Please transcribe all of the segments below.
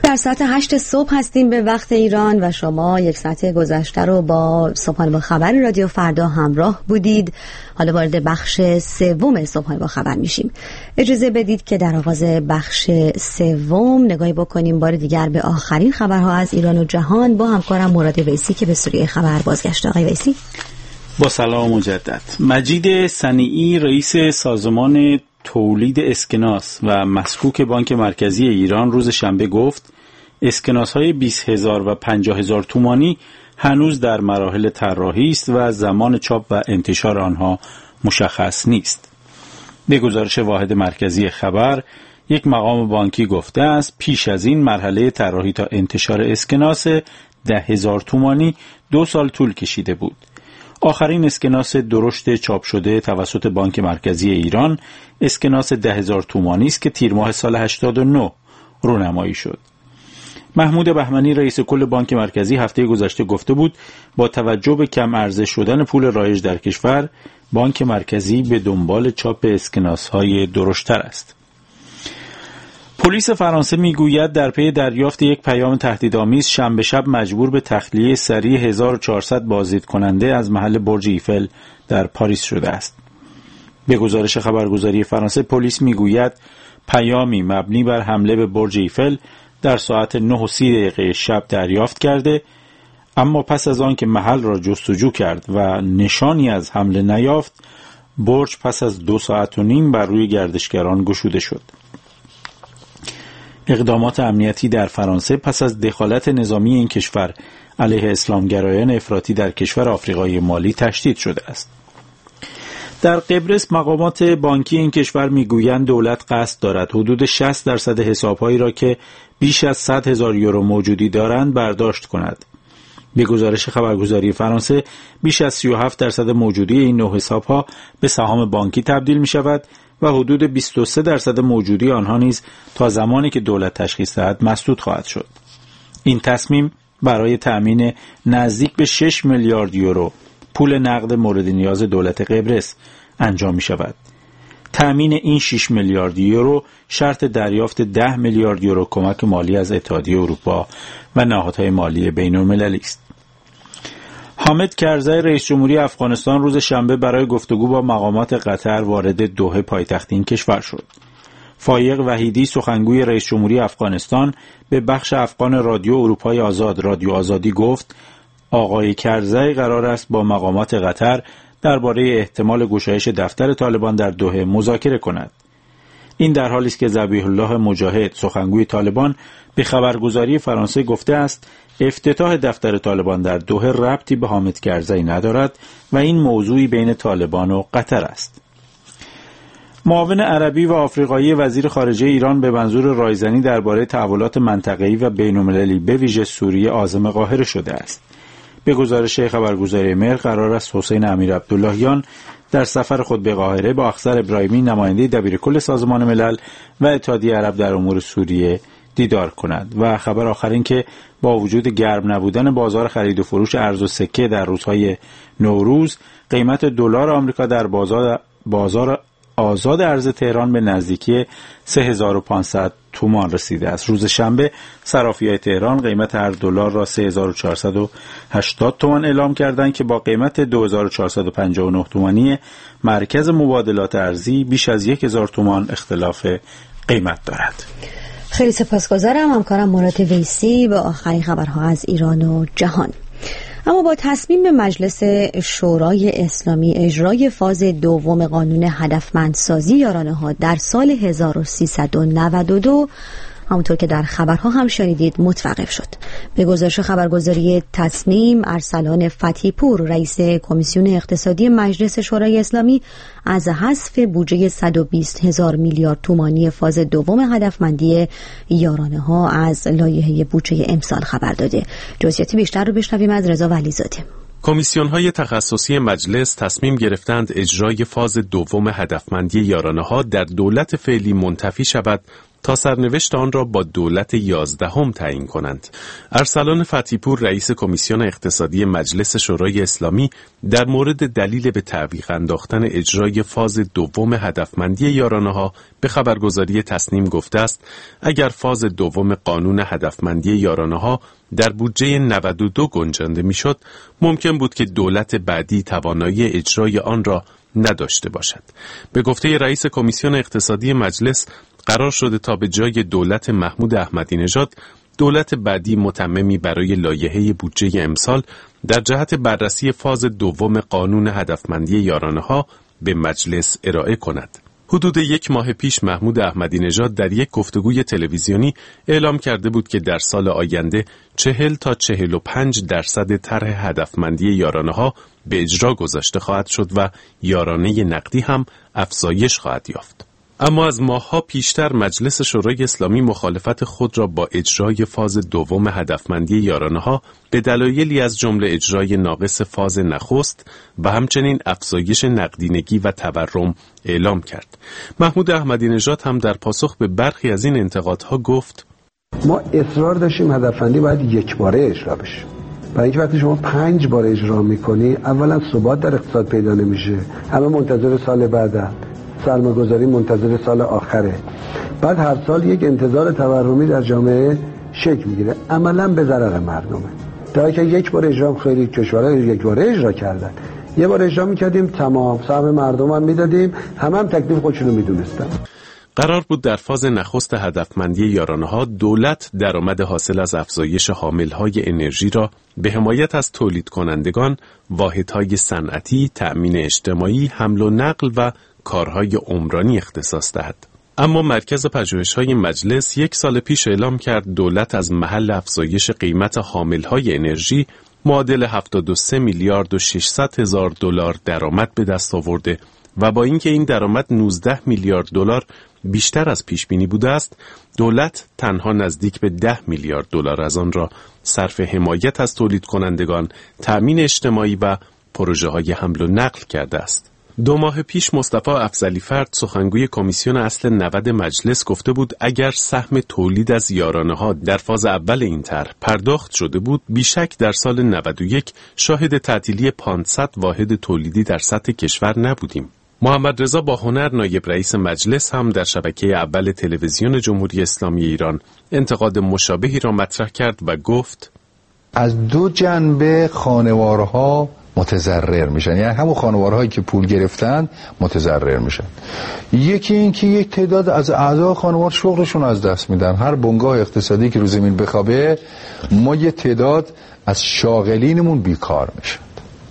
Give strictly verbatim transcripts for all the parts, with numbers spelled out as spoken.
در ساعت هشت صبح هستیم به وقت ایران و شما یک ساعت گذشته رو با صبحانه با خبر رادیو فردا همراه بودید. حالا وارد بخش سوم صبحانه با خبر میشیم. اجازه بدید که در آغاز بخش سوم نگاهی بکنیم بار دیگر به آخرین خبرها از ایران و جهان با همکارم مراد ویسی که به استودیو خبر بازگشته. آقای ویسی، با سلام مجدد. مجید صنیعی رئیس سازمان تولید اسکناس و مسکوک بانک مرکزی ایران روز شنبه گفت اسکناس‌های بیست هزار و پنجاه هزار تومانی هنوز در مراحل طراحی است و زمان چاپ و انتشار آنها مشخص نیست. به گزارش واحد مرکزی خبر، یک مقام بانکی گفته است پیش از این مرحله طراحی تا انتشار اسکناس ده هزار تومانی دو سال طول کشیده بود. آخرین اسکناس درشت چاپ شده توسط بانک مرکزی ایران اسکناس ده هزار تومانی است که تیر ماه سال هشتاد و نه رونمایی شد. محمود بهمنی رئیس کل بانک مرکزی هفته گذشته گفته بود با توجه به کم ارزش شدن پول رایج در کشور، بانک مرکزی به دنبال چاپ اسکناس‌های درشت‌تر است. پلیس فرانسه میگوید در پی دریافت یک پیام تهدیدآمیز شنبه شب مجبور به تخلیه سریع هزار و چهارصد بازدید کننده از محل برج ایفل در پاریس شده است. به گزارش خبرگزاری فرانسه، پلیس میگوید پیامی مبنی بر حمله به برج ایفل در ساعت نه و سی دقیقه شب دریافت کرده، اما پس از آن که محل را جستجو کرد و نشانی از حمله نیافت، برج پس از دو ساعت و نیم بر روی گردشگران گشوده شد. اقدامات امنیتی در فرانسه پس از دخالت نظامی این کشور علیه اسلامگرایان افراطی در کشور آفریقای مالی تشدید شده است. در قبرس مقامات بانکی این کشور میگویند دولت قصد دارد حدود شصت درصد حساب‌هایی را که بیش از صد هزار یورو موجودی دارند برداشت کند. به گزارش خبرگزاری فرانسه، بیش از سی و هفت درصد موجودی این نوع حساب‌ها به سهام بانکی تبدیل می‌شود و حدود بیست و سه درصد موجودی آنها نیز تا زمانی که دولت تشخیص دهد مسدود خواهد شد. این تصمیم برای تأمین نزدیک به شش میلیارد یورو پول نقد مورد نیاز دولت قبرس انجام می شود. تأمین این شش میلیارد یورو شرط دریافت ده میلیارد یورو کمک مالی از اتحادیه اروپا و نهادهای مالی بین‌المللی است. حامد کرزی رئیس جمهوری افغانستان روز شنبه برای گفتگو با مقامات قطر وارد دوحه پایتخت این کشور شد. فایق وحیدی سخنگوی رئیس جمهوری افغانستان به بخش افغان رادیو اروپای آزاد رادیو آزادی گفت آقای کرزی قرار است با مقامات قطر درباره احتمال گشایش دفتر طالبان در دوحه مذاکره کند. این در حالی است که ذبیح الله مجاهد سخنگوی طالبان به خبرگزاری فرانسه گفته است افتتاح دفتر طالبان در دوحه ربطی به حامد کرزی ندارد و این موضوعی بین طالبان و قطر است. معاون عربی و آفریقایی وزیر خارجه ایران به منظور رایزنی درباره تحولات منطقه‌ای و بین‌المللی به ویژه سوریه عازم قاهره شده است. به گزارش خبرگزاری مهر قرار است حسین امیرعبداللهیان در سفر خود به قاهره با اخضر ابراهیمی نماینده دبیرکل سازمان ملل و اتحادیه عرب در امور سوریه دیدار کند. و خبر آخر این که با وجود گرم نبودن بازار خرید و فروش ارز و سکه در روزهای نوروز، قیمت دلار آمریکا در بازار بازار آزاد ارز تهران به نزدیکی سه هزار و پانصد تومان رسیده است. روز شنبه صرافی‌های تهران قیمت هر دلار را سه هزار و چهارصد و هشتاد تومان اعلام کردند که با قیمت دو هزار و چهارصد و پنجاه و نه تومانی مرکز مبادلات ارزی بیش از یک هزار تومان اختلاف قیمت دارد. خیلی سپاسگزارم همکارم مراد ویسی با آخرین خبرها از ایران و جهان. اما با تصمیم مجلس شورای اسلامی اجرای فاز دوم قانون هدفمندسازی یارانه‌ها در سال هزار و سیصد و نود و دو همونطور که در خبرها هم شنیدید متوقف شد. به گزارش خبرگزاری تصنیم، ارسلان فتحی پور رئیس کمیسیون اقتصادی مجلس شورای اسلامی از حذف بودجه صد و بیست هزار میلیارد تومانی فاز دوم هدفمندی یارانه‌ها از لایحه بودجه امسال خبر داده. جزئیات بیشتر رو بشنویم از رضا ولیزاده. کمیسیون‌های تخصصی مجلس تصمیم گرفتند اجرای فاز دوم هدفمندی یارانه‌ها در دولت فعلی منتفی شود تا سرنوشت آن را با دولت یازدهم تعیین کنند. ارسلان فتحی پور رئیس کمیسیون اقتصادی مجلس شورای اسلامی در مورد دلیل به تعویق انداختن اجرای فاز دوم هدفمندی یارانه‌ها به خبرگزاری تسنیم گفته است اگر فاز دوم قانون هدفمندی یارانه‌ها در بودجه نود و دو گنجانده میشد، ممکن بود که دولت بعدی توانایی اجرای آن را نداشته باشد. به گفته رئیس کمیسیون اقتصادی مجلس، قرار شده تا به جای دولت محمود احمدی نژاد، دولت بعدی متممی برای لایحه بودجه امسال در جهت بررسی فاز دوم قانون هدفمندی یارانه‌ها به مجلس ارائه کند. حدود یک ماه پیش محمود احمدی نژاد در یک گفتگوی تلویزیونی اعلام کرده بود که در سال آینده چهل تا چهل و پنج درصد طرح هدفمندی یارانه‌ها به اجرا گذاشته خواهد شد و یارانه نقدی هم افزایش خواهد یافت. اما از ماه‌ها پیشتر مجلس شورای اسلامی مخالفت خود را با اجرای فاز دوم هدفمندی یارانه‌ها به دلایلی از جمله اجرای ناقص فاز نخست و همچنین افزایش نقدینگی و تورم اعلام کرد. محمود احمدی نژاد هم در پاسخ به برخی از این انتقادها گفت: ما اصرار داشتیم هدفمندی باید یک باره اجرا بشه. برای اینکه وقتی شما پنج بار اجرا میکنی، اولا ثبات در اقتصاد پیدا نمیشه، همه منتظر سال بعدن، سرمایه‌گذاری منتظر سال آخره، بعد هر سال یک انتظار تورمی در جامعه شکل میگیره، عملاً به ضرر مردمه. تا که یک بار اجرا خیلی کشورها یک بار اجرا کردن، یه بار اجرا میکردیم تمام سهم مردم هم میدادیم، همه هم تکلیف خودشونو میدونستن. قرار بود در فاز نخست هدفمندی یارانه‌ها دولت درآمد حاصل از افزایش حامل‌های انرژی را به حمایت از تولید کنندگان، واحدهای صنعتی، تأمین اجتماعی، حمل و نقل و کارهای عمرانی اختصاص دهد. اما مرکز پژوهش‌های مجلس یک سال پیش اعلام کرد دولت از محل افزایش قیمت حامل‌های انرژی معادل هفتاد و سه میلیارد و ششصد هزار دلار درآمد به دست آورده و با اینکه این درآمد نوزده میلیارد دلار بیشتر از پیش بینی بوده است، دولت تنها نزدیک به ده میلیارد دلار از آن را صرف حمایت از تولید کنندگان، تأمین اجتماعی و پروژه‌های حمل و نقل کرده است. دو ماه پیش مصطفی افضلی فرد سخنگوی کمیسیون اصل نود مجلس گفته بود اگر سهم تولید از یارانه‌ها در فاز اول این طرح پرداخت شده بود، بیشک در سال نود و یک شاهد تعطیلی پانصد واحد تولیدی در سطح کشور نبودیم. محمد رضا باهنر نایب رئیس مجلس هم در شبکه اول تلویزیون جمهوری اسلامی ایران انتقاد مشابهی را مطرح کرد و گفت: از دو جنبه خانوارها متضرر میشن، یعنی همون خانوارهایی که پول گرفتن متضرر میشن. یکی این که یک تعداد از اعضای خانوار شغلشون از دست میدن. هر بنگاه اقتصادی که رو زمین بخوابه، ما یه تعداد از شاغلینمون بیکار میشن.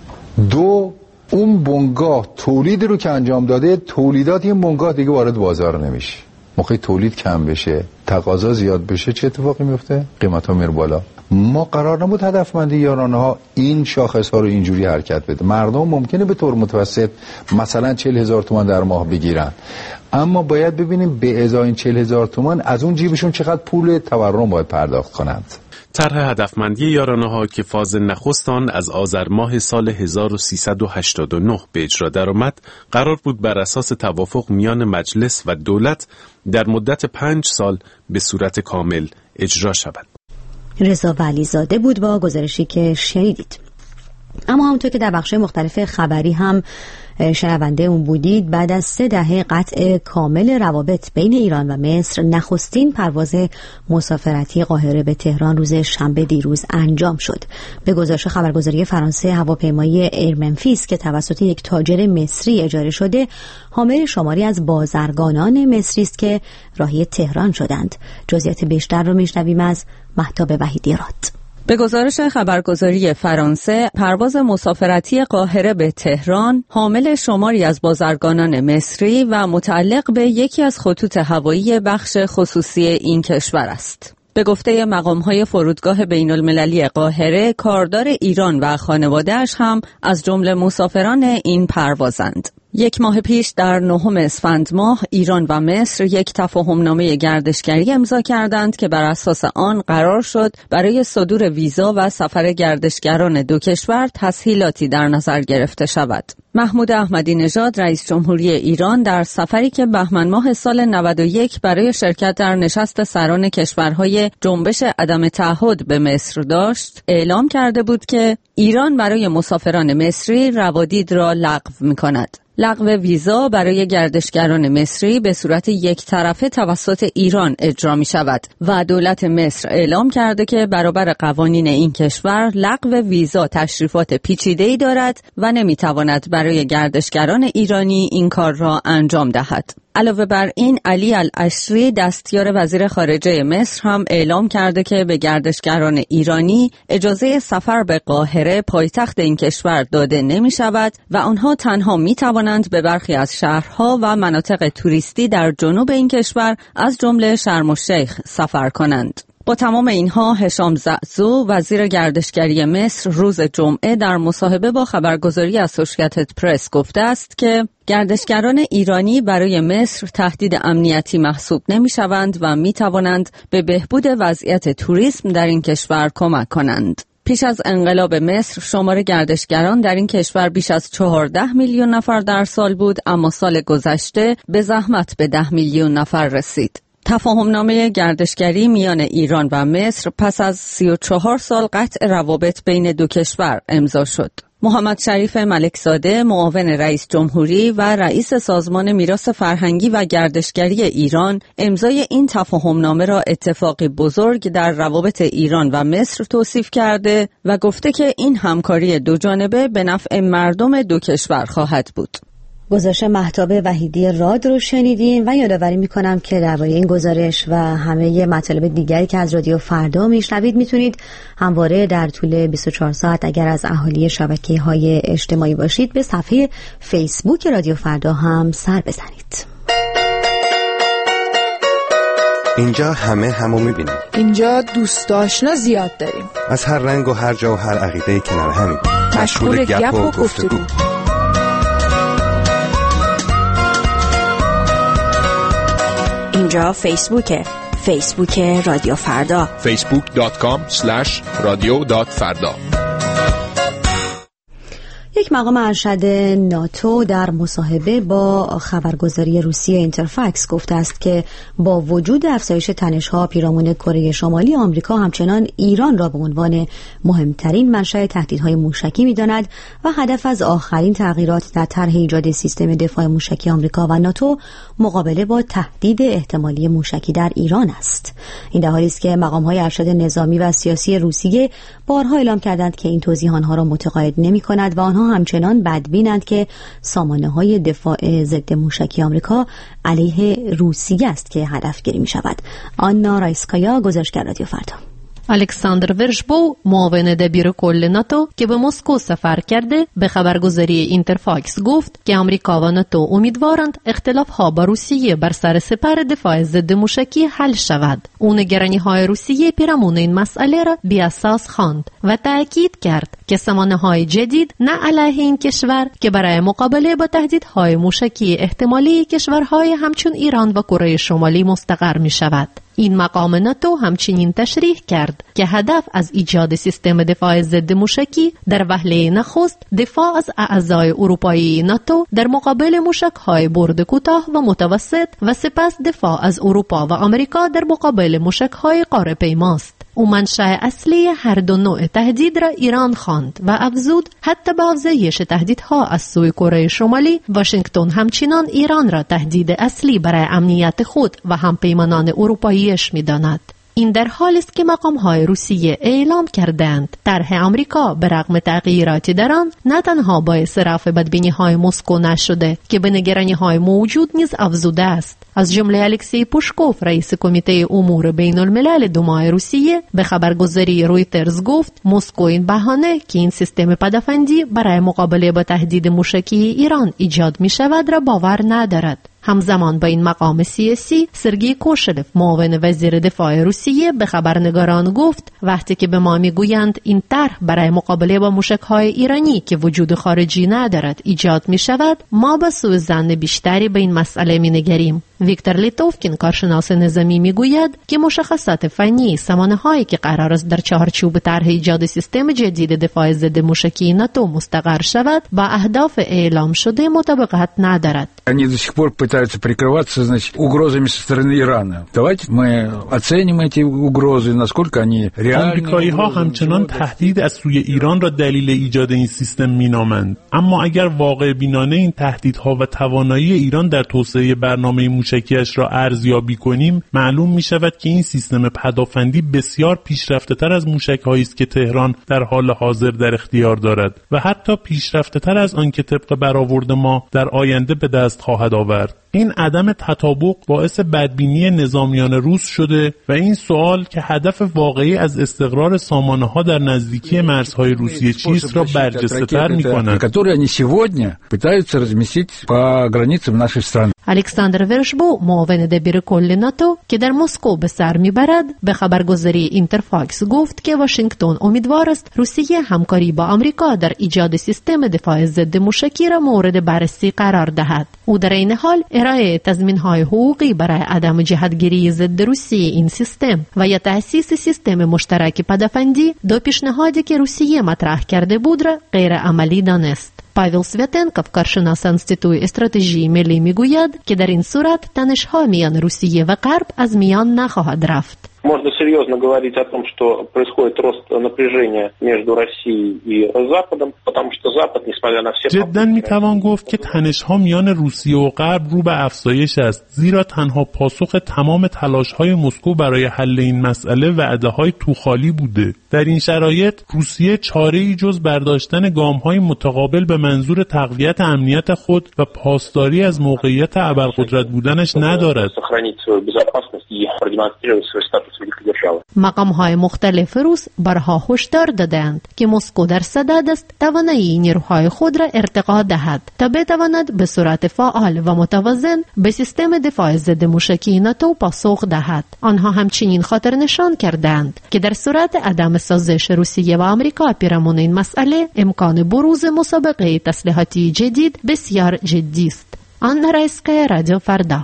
دو، اون بنگاه تولید رو که انجام داده، تولیدات این بنگاه دیگه وارد بازار نمیشه. موقعی تولید کم بشه، تقاضا زیاد بشه، چه اتفاقی میفته؟ قیمتا میره بالا. ما قرار نبود هدفمندی یارانه‌ها این شاخص ها رو اینجوری حرکت بده. مردم ممکنه به طور متوسط مثلا چهل هزار تومان در ماه بگیرن، اما باید ببینیم به ازای این چهل هزار تومان از اون جیبشون چقدر پول تورم باید پرداخت کنند. طرح هدفمندی یارانه‌ها که فاز نخست آن از آذر ماه سال هزار و سیصد و هشتاد و نه به اجرا درآمد، قرار بود بر اساس توافق میان مجلس و دولت در مدت پنج سال به صورت کامل اجرا شود. رضا ولیزاده بود با گزارشی که شنیدید. اما همونطور که در بخش‌های مختلف خبری هم شنونده اون بودید، بعد از سه دهه قطع کامل روابط بین ایران و مصر، نخستین پرواز مسافرتی قاهره به تهران روز شنبه دیروز انجام شد. به گزارش خبرگزاری فرانسه، هواپیمای ایر منفیس که توسط یک تاجر مصری اجاره شده، حامل شماری از بازرگانان مصری است که راهی تهران شدند. جزئیات بیشتر رو میشنویم از مهتاب وحیدی‌راد. به گزارش خبرگزاری فرانسه، پرواز مسافرتی قاهره به تهران حامل شماری از بازرگانان مصری و متعلق به یکی از خطوط هوایی بخش خصوصی این کشور است. به گفته مقام‌های فرودگاه بین‌المللی قاهره، کاردار ایران و خانواده‌اش هم از جمله مسافران این پروازند. یک ماه پیش در نهم اسفند ماه ایران و مصر یک تفاهمنامه گردشگری امضا کردند که بر اساس آن قرار شد برای صدور ویزا و سفر گردشگران دو کشور تسهیلاتی در نظر گرفته شود. محمود احمدی نژاد رئیس جمهوری ایران در سفری که بهمن ماه سال نود و یک برای شرکت در نشست سران کشورهای جنبش عدم تعهد به مصر داشت، اعلام کرده بود که ایران برای مسافران مصری روادید را لغو می‌کند. لغو ویزا برای گردشگران مصری به صورت یک طرفه توسط ایران اجرا می شود و دولت مصر اعلام کرده که برابر قوانین این کشور لغو ویزا تشریفات پیچیده‌ای دارد و نمی تواند برای گردشگران ایرانی این کار را انجام دهد. علاوه بر این، علی العشری دستیار وزیر خارجه مصر هم اعلام کرده که به گردشگران ایرانی اجازه سفر به قاهره پایتخت این کشور داده نمی شود و آنها تنها می توانند به برخی از شهرها و مناطق توریستی در جنوب این کشور از جمله شرم الشیخ سفر کنند. با تمام اینها، هشام زعزو وزیر گردشگری مصر روز جمعه در مصاحبه با خبرگزاری اسوشییتد پرس گفته است که گردشگران ایرانی برای مصر تهدید امنیتی محسوب نمی شوند و می توانند به بهبود وضعیت توریسم در این کشور کمک کنند. پیش از انقلاب مصر شمار گردشگران در این کشور بیش از چهارده میلیون نفر در سال بود، اما سال گذشته به زحمت به ده میلیون نفر رسید. تفاهمنامه گردشگری میان ایران و مصر پس از سی و چهار سال قطع روابط بین دو کشور امضا شد. محمد شریف ملکزاده معاون رئیس جمهوری و رئیس سازمان میراث فرهنگی و گردشگری ایران امضای این تفاهمنامه را اتفاقی بزرگ در روابط ایران و مصر توصیف کرده و گفته که این همکاری دوجانبه به نفع مردم دو کشور خواهد بود. گزارش مهتاب وحیدی راد رو شنیدین و یادآوری میکنم که درباره این گزارش و همه مطالب دیگری که از رادیو فردا میشنوید میتونید همواره در طول بیست و چهار ساعت اگر از اهالی شبکه‌های اجتماعی باشید به صفحه فیسبوک رادیو فردا هم سر بزنید. اینجا همه همو میبینیم. اینجا دوست آشنا زیاد داریم. از هر رنگ و هر جا و هر عقیده کنار همیم. مشغول گپ و گفتگو. اینجا فیسبوکه. فیسبوک رادیو فردا. فیسبوک دات کام اسلش رادیو دات فردا. یک مقام ارشد ناتو در مصاحبه با خبرگزاری روسیه اینترفکس گفته است که با وجود افزایش تنش‌ها پیرامون کره شمالی، آمریکا همچنان ایران را به عنوان مهمترین منشأ تهدیدهای موشکی می‌داند و هدف از آخرین تغییرات در طرح ایجاد سیستم دفاع موشکی آمریکا و ناتو مقابله با تهدید احتمالی موشکی در ایران است. این در حالی است که مقام‌های ارشد نظامی و سیاسی روسیه بارها اعلام کردند که این توضیح آنها را متقاعد نمی‌کند و آنها همچنان بدبینند که سامانه‌های دفاع ضد موشکی آمریکا علیه روسیه است که هدفگیری می‌شود. آنا رایسکایا، گزارشگر رادیو فردا. الکساندر ورشبو معاون دبیر کل ناتو که به مسکو سفر کرده به خبرگزاری اینترفاکس گفت که آمریکا و ناتو امیدوارند اختلاف‌ها با روسیه بر سر سپر دفاع ضد موشکی حل شود. او نگرانی‌های روسیه پیرامون این مسئله را بی‌اساس خواند و تأکید کرد که سامانه‌های جدید نه علیه این کشور که برای مقابله با تهدیدهای موشکی احتمالی کشورهای همچون ایران و کره شمالی مستقر می‌شود. این مقام ناتو همچنین تشریح کرد که هدف از ایجاد سیستم دفاع ضد موشکی در وهله نخست دفاع از اعضای اروپایی ناتو در مقابل موشک‌های برد کوتاه و متوسط و سپس دفاع از اروپا و آمریکا در مقابل موشک‌های قاره پیماست. او منشأ اصلی هر دو نوع تهدید را ایران خواند و افزود حتی با افزایش تهدیدها از سوی کره شمالی، واشنگتن همچنان ایران را تهدید اصلی برای امنیت خود و همپیمانان اروپاییش می‌داند. این در حالی است که مقام‌های روسیه اعلام کردند طرح آمریکا به رغم تغییراتی در آن نه تنها باعث رفع بدبینی‌های مسکو نشده که به نگرانی‌های موجود نیز افزوده است. از جمله الکسی پوشکوف رئیس کمیته امور بین الملل دومای روسیه به خبرگزاری رویترز گفت مسکو این بهانه که این سیستم پدافندی برای مقابله با تهدید موشکی ایران ایجاد می شود را باور ندارد. همزمان با این مقام سیاسی سرگئی کوشلف معاون وزیر دفاع روسیه به خبرنگاران گفت وقتی که به ما میگویند این طرح برای مقابله با موشک‌های ایرانی که وجود خارجی ندارد ایجاد می شود، ما با سوء ظن بیشتری به این مسئله می نگریم. ویکتور لیتوفکین کارشناس نظامی میگوید که مشخصات فنی سامانه‌هایی که قرار است در چارچوب طرح ایجاد سیستم جدید دفاع ضد موشکی ناتو مستقر شود با اهداف اعلام شده مطابقت ندارد. Они до сих пор пытаются прикрываться, значит, угрозами со стороны Ирана. Давайте мы оценим эти угрозы, насколько они реальны. آمریکایی‌ها همچنان تهدید از سوی ایران را دلیل ایجاد این سیستم مینامند. اما اگر واقع بینانه این تهدیدها و توانایی ایران در توسعه برنامه موشکیش را ارزیابی کنیم، معلوم می شود که این سیستم پدافندی بسیار پیشرفته‌تر از موشک‌هایی است که تهران در حال حاضر در اختیار دارد و حتی پیشرفته‌تر از آن که طبق برآورد ما در آینده به دست خواهد آورد. این عدم تطابق باعث بدبینی نظامیان روس شده و این سوال که هدف واقعی از استقرار سامانه‌ها در نزدیکی مرزهای روسیه چیست را برجسته‌تر می‌کند. الکساندر ورشبو معاون دبیر کل ناتو که در مسکو به سر میبرد به خبرگزاری اینترفاکس گفت که واشنگتن امیدوار است روسیه همکاری با آمریکا در ایجاد سیستم دفاع ضد موشکی را مورد بررسی قرار دهد. او در این حال ارائه تضمین‌های حقوقی برای عدم جهتگیری ضد روسیه این سیستم و یا تأسیس سیستم مشترک پدافندی دو پیشنهادی که روسیه مطرح کرده بود را غیر عملی دانست. پاول سویتنکوف کارشناس انستیتوی استراتژی ملی میگوید که در این صورت تنش‌ها میان روسیه و غرب از میان نخواهد رفت. Можно серьезно говорить о том, что происходит рост напряжения между Россией и Западом, потому что Запад, несмотря на все... جدا میتوان گفت که تنش‌ها میان روسیه و غرب رو به افزایش است، زیرا تنها پاسخ تمام تلاش‌های مسکو برای حل این مسئله وعده‌های توخالی بوده. در این شرایط روسیه چاره‌ای جز برداشتن گام‌های متقابل به منظور تقویت امنیت خود و پاسداری از موقعیت ابرقدرت بودنش ندارد. مقام‌های مختلف روس برها هشدار دادند که مسکو در صدد است توانایی نیروهای خود را ارتقا دهد تا بتواند به صورت فعال و متوازن به سیستم دفاع ضد موشکی ناتو پاسخ دهد. آنها همچنین خاطر نشان کردند که در صورت عدم سازش روسیه و آمریکا پیرامون این مسئله امکان بروز مسابقه تسلیحاتی جدید بسیار جدی است. آن رایسکای رادیو فردا.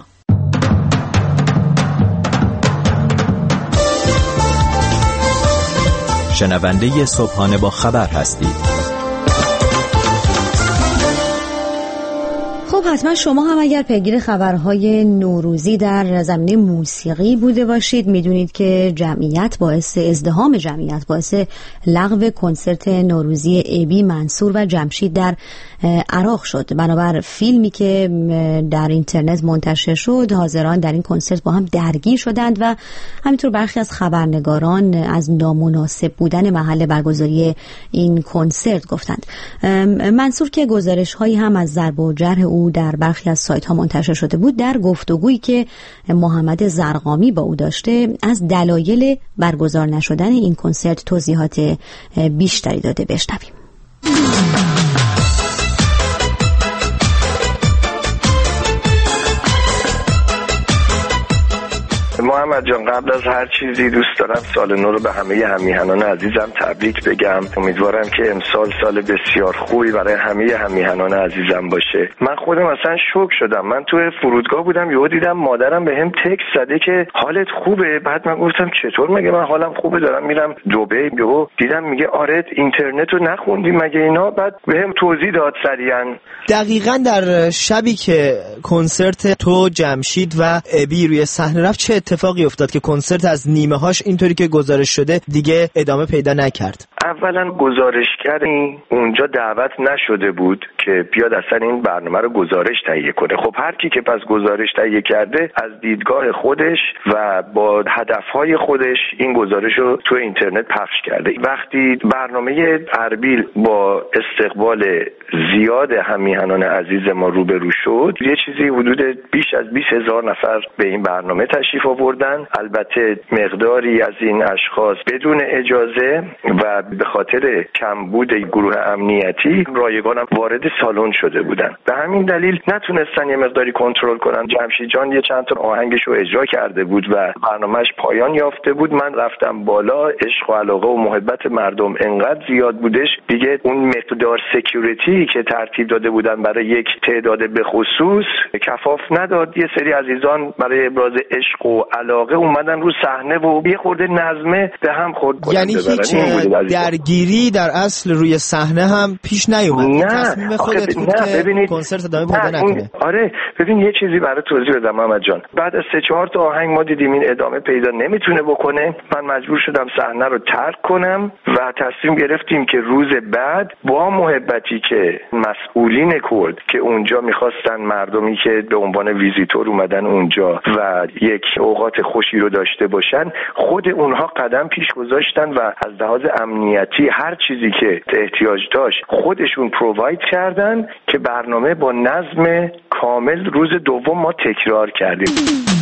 شنونده صبحانه با خبر هستید. خب حتما شما هم اگر پیگیر خبرهای نوروزی در زمینه موسیقی بوده باشید میدونید که جمعیت باعث ازدحام جمعیت باعث لغو کنسرت نوروزی ابی منصور و جمشید در عراق شد. بنابر فیلمی که در اینترنت منتشر شد حاضران در این کنسرت با هم درگیر شدند و همینطور برخی از خبرنگاران از نامناسب بودن محل برگزاری این کنسرت گفتند. منصور که گزارش هایی هم از ضرب و جرح او در برخی از سایت ها منتشر شده بود در گفتگویی که محمد زرقامی با او داشته از دلایل برگزار نشدن این کنسرت توضیحات بیشتری داده. بشنویم. محمد جان، قبل از هر چیزی دوست دارم سال نو رو به همه همیهنان عزیزم تبریک بگم. امیدوارم که امسال سال بسیار خوبی برای همه همیهنان عزیزم باشه. من خودم اصلا شوک شدم. من تو فرودگاه بودم یهو دیدم مادرم بهم تکست زده که حالت خوبه. بعد من گفتم چطور؟ مگه من حالم خوبه، دارم میرم دبی. یهو دیدم میگه آره اینترنت رو نخوندی مگه اینا. بعد بهم توضیح داد سریعا. دقیقاً در شبی که کنسرت تو جمشید و ابی روی صحنه رفت چه اتفاقی افتاد که کنسرت از نیمه هاش اینطوری که گزارش شده دیگه ادامه پیدا نکرد؟ اولا گزارشگر اونجا دعوت نشده بود که بیاد اصلا این برنامه رو گزارش تهیه کنه. خب هر کی که پس گزارش تهیه کرده از دیدگاه خودش و با هدفهای خودش این گزارش رو تو اینترنت پخش کرده. وقتی برنامه اربیل با استقبال زیاد همیهنان عزیز ما روبرو شد، یه چیزی حدود بیش از بیست هزار نفر به این برنامه تشریف آوردن. البته مقداری از این اشخاص بدون اجازه و به خاطر کمبود گروه امنیتی رایگانم وارد سالن شده بودن. به همین دلیل نتونستن یه مقداری کنترل کنن. جمشید جان یه چند تا آهنگش رو اجرا کرده بود و برنامه‌اش پایان یافته بود. من رفتم بالا، عشق و علاقه و محبت مردم انقدر زیاد بودش دیگه اون مقدار سکیوریتی که ترتیب داده بودن برای یک تعداد به خصوص کفاف نداد. یه سری عزیزان برای ابراز عشق و علاقه اومدن رو صحنه و یه خورده نظمه به هم خورد. یعنی هیچ درگیری در اصل روی صحنه هم پیش نیومد؟ نه تصمیم خودت بود که ببینید کنسرت ادامه پیدا نکنه؟ آره ببین یه چیزی برای توضیح بدم محمد جان. بعد از سه چهار تا آهنگ ما دیدیم این ادامه پیدا نمیتونه بکنه. من مجبور شدم صحنه رو ترک کنم و تصمیم گرفتیم که روز بعد با محبتی که مسئولین کرد که اونجا میخواستن مردمی که به عنوان ویزیتور اومدن اونجا و یک اوقات خوشی رو داشته باشن، خود اونها قدم پیش گذاشتن و از لحاظ امنیتی هر چیزی که احتیاج داشت خودشون پروواید کردن که برنامه با نظم کامل روز دوم ما تکرار کردیم.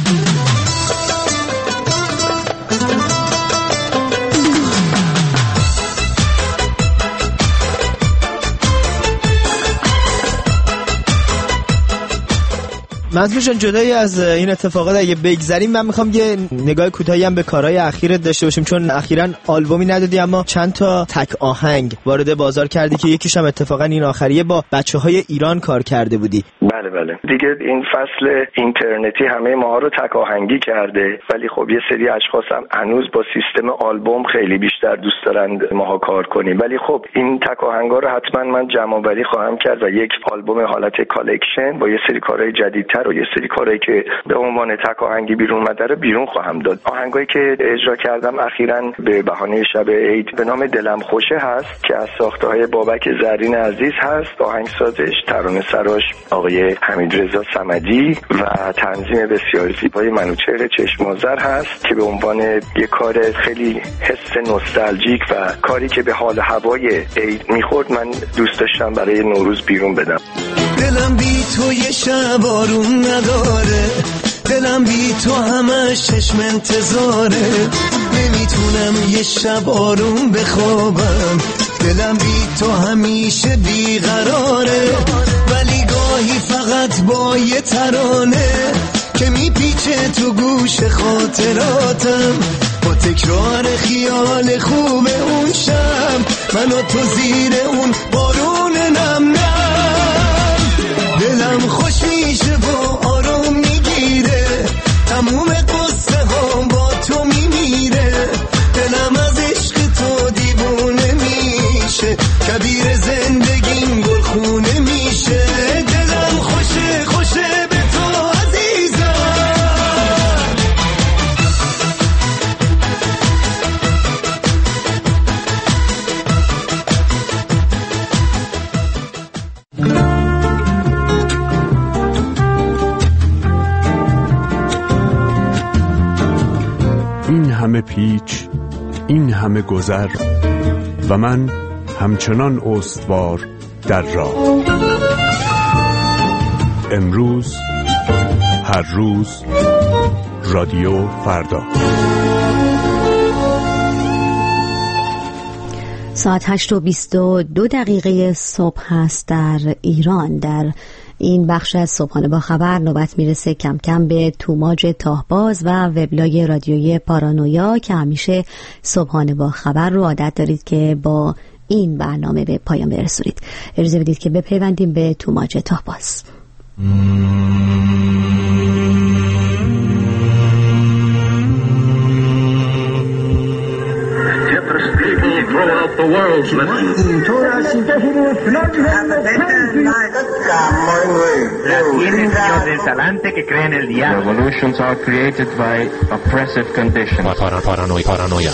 منظورشون جدایی از این اتفاقات اگه بگذریم، من میخوام یه نگاه کوتاهی هم به کارهای اخیرت داشته باشیم، چون اخیراً آلبومی ندادی اما چند تا تک آهنگ وارد بازار کردی که یکیش هم اتفاقاً این آخریه با بچه‌های ایران کار کرده بودی. بله بله دیگه این فصل اینترنتی همه ما رو تک آهنگی کرده، ولی خب یه سری اشخاص هم هنوز با سیستم آلبوم خیلی بیشتر دوست دارند ماها کار کنیم، ولی خب این تک آهنگا رو حتما من جمع‌آوری خواهم کرد و یک آلبوم حالت کالکشن با یه سری کارهای جدیدتر و یه سری کارهایی که به عنوان تک آهنگی بیرون اومده رو بیرون خواهم داد. آهنگایی که اجرا کردم اخیراً به بهانه شب عید به نام دلم خوشه هست که از ساخته‌های بابک زرین عزیز هست، آهنگسازش ترانه سراش آقای حمیدرضا صمدی و تنظیم بسیار زیبای منوچهر چشم‌آذر هست که به عنوان یک کار خیلی حس نوستالژیک و کاری که به حال هوای عید میخورد من دوست داشتم برای نوروز بیرون بدم. دلم بی تو یه شب آروم نداره، دلم بی تو همش چشم انتظاره، نمیتونم یه شب آروم بخوابم، دلم بی تو همیشه بیقراره، ولی گاهی فقط با یه ترانه که میپیچه تو گوش خاطراتم، با تکرار خیال خوب اون شب منو تو زیر اون بارون نم نم، دلم خوش میشه و آروم میگیره، تموم قصه ها با تو میمیره، دلم از عشق تو دیوونه میشه، کبیر زندگیم گلخونه میشه، دلم خوشه خوشه به تو عزیزم. این همه پیچ، این همه گذر و من همچنان استوار در راه. امروز، هر روز، رادیو فردا. ساعت هشت و بیست و دو دقیقه صبح هست در ایران. در این بخش از صبحانه با خبر نوبت میرسه کم کم به توماج تاهباز و وبلاگ رادیویی پارانویا که همیشه صبحانه با خبر رو عادت دارید که با این برنامه به پایان برسونید. اجازه بدید که بپیوندیم به توماج تاهباز. The world's Revolutions are created by oppressive conditions. Paranoia. Paranoia.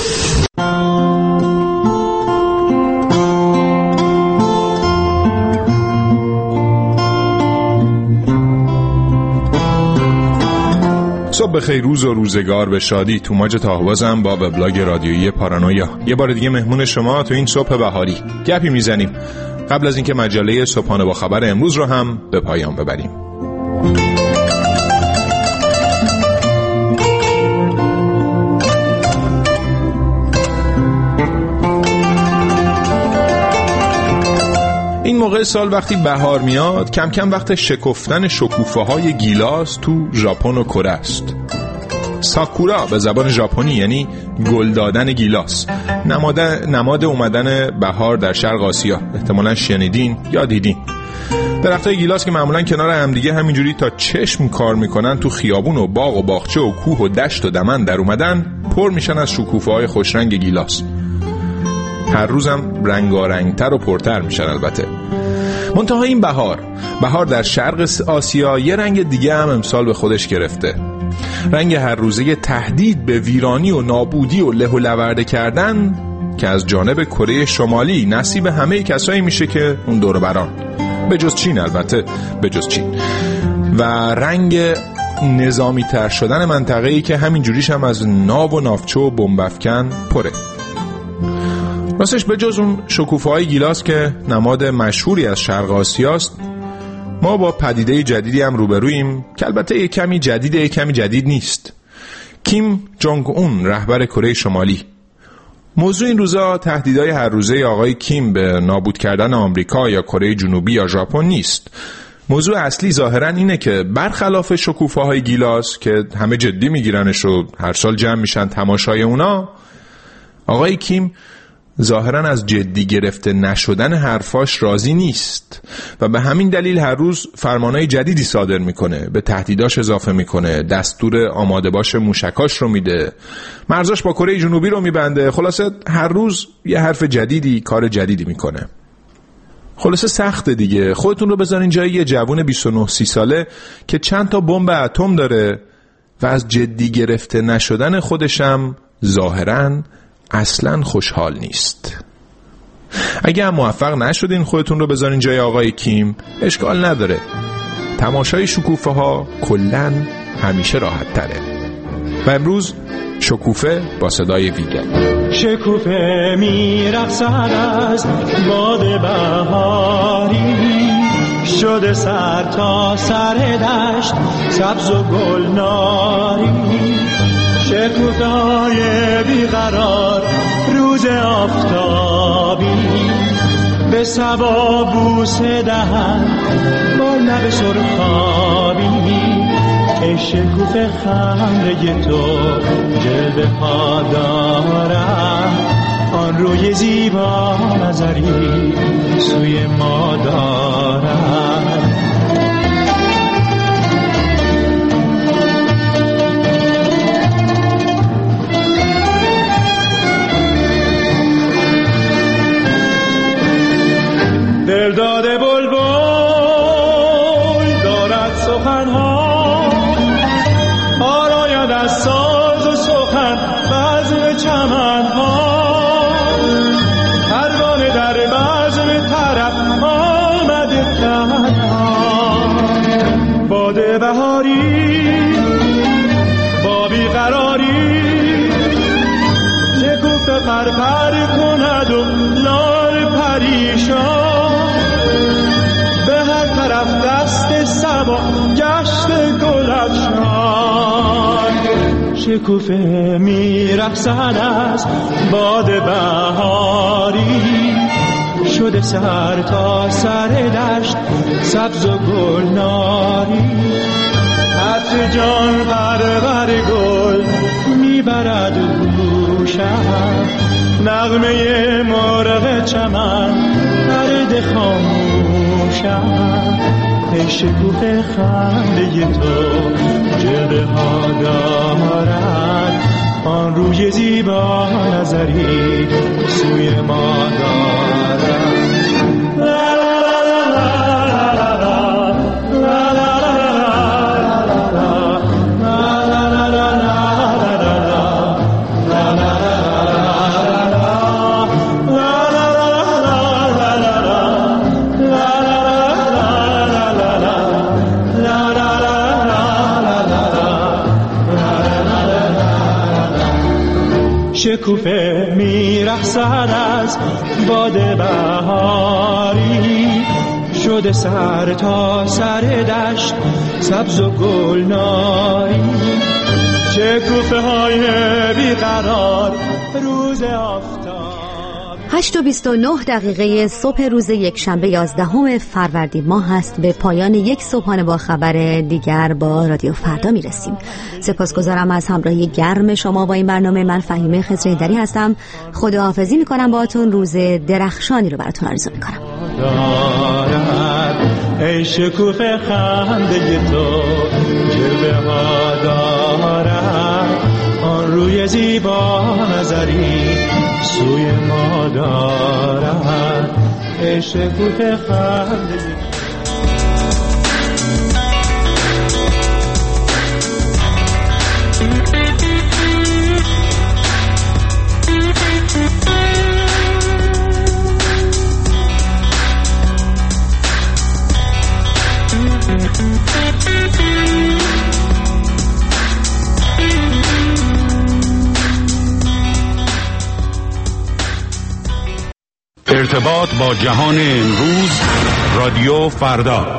صبح بخیر، روز و روزگار به شادی. توماج تاهبازم با وبلاگ رادیویی پارانویا. یه بار دیگه مهمون شما تو این صبح بهاری گپی میزنیم قبل از اینکه مجله صبحانه با خبر امروز رو هم به پایان ببریم. این موقع سال وقتی بهار میاد کم کم وقت شکفتن شکوفه های گیلاس تو ژاپن و کره است. ساکورا به زبان ژاپنی یعنی گل دادن گیلاس، نماد نماد اومدن بهار در شرق آسیا. احتمالاً شنیدین یا دیدین. درختای گیلاس که معمولاً کنار همدیگه همینجوری تا چشم کار میکنن تو خیابون و باغ و باغچه و کوه و دشت و دمن در اومدن پر میشن از شکوفه‌های خوشرنگ گیلاس. هر روزم رنگارنگتر و پرتر میشن. البته منتها این بهار بهار در شرق آسیا یه رنگ دیگه هم امسال به خودش گرفته. رنگ هر روزه تهدید به ویرانی و نابودی و له و لورده کردن که از جانب کره شمالی نصیب همه کسایی میشه که اون دور بران، به جز چین البته، به جز چین، و رنگ نظامی تر شدن منطقه‌ای که همین جوریش هم از ناو و نافچه و بمبافکن پره. راستش به جز اون شکوفه‌های گیلاس که نماد مشهوری از شرق آسیاست، ما با پدیده جدیدی هم روبرویم که البته یک کمی جدیده، یک کمی جدید نیست. کیم جونگ اون، رهبر کره شمالی. موضوع این روزا تهدیدهای هر روزه آقای کیم به نابود کردن آمریکا یا کره جنوبی یا ژاپن نیست. موضوع اصلی ظاهرا اینه که برخلاف شکوفه‌های گیلاس که همه جدی میگیرنش و هر سال جمع میشن تماشای اونا، آقای کیم ظاهرا از جدی گرفته نشدن حرفاش راضی نیست و به همین دلیل هر روز فرمانهای جدیدی صادر میکنه، به تهدیداش اضافه میکنه، دستور آماده باش موشکاش رو میده، مرزاش با کره جنوبی رو میبنده. خلاصه هر روز یه حرف جدیدی، کار جدیدی میکنه. خلاصه سخته دیگه. خودتون رو بذارین جای یه جوون بیست و نه سی ساله که چند تا بمب اتم داره و از جدی گرفته نشدن خودشم ظاهراً اصلاً خوشحال نیست. اگه هم موفق نشدین خودتون رو بذارین جای آقای کیم، اشکال نداره. تماشای شکوفه ها کلاً همیشه راحت تره. و امروز شکوفه با صدای ویگن. شکوفه میرقصد از باد بهاری، شده سر تا سر دشت سبز و گلناری. شکوفه های بیقرار روز آفتابی، به صبا بوسه دهن با لب سرخابی. ای شکوفه خنده تو جلوه ها دارد، آن روی زیبا نظری سوی ما دارد. دل داده بلبل دارد سخنها، آراید از ساز و سخن بزم چمنها. پروانه در بزم طرب آمده تنها، باد بهاری با بیقراری، شکوفه پرپر کند و لال پریشان. دست سبا گشت گلفشان، شکوفه میرقصد از باد بهاری، شده سر تا سر دشت سبز و گلناری. عطر جان پرور گل میبرد گوشم، نغمه مرغ چمن پرده خاموشم. ای شکوفه خنده تو جلوه ها دارد، آن روی زیبا نظری سوی ما دارد. شکوفه میرقصد از باد بهاری، شده سر تا سر دشت سبز و گلناری. شکوفه های بیقرار روز آفتابی. هشت و بیست و نه دقیقه صبح روز یک شنبه یازدهم فروردین ماه هست. به پایان یک صبحانه با خبر دیگر با رادیو فردا میرسیم. سپاسگزارم از همراهی گرم شما با این برنامه. من فهیمه خضرایی‌دری هستم. خداحافظی میکنم باهاتون. روز درخشانی رو براتون آرزو میکنم. ای شکوفه خنده تو جلوه ها دارد، آن روی زیبا نظری سوی ما دارد. ای شکوفه خنده ارتباط با جهان امروز، رادیو فردا.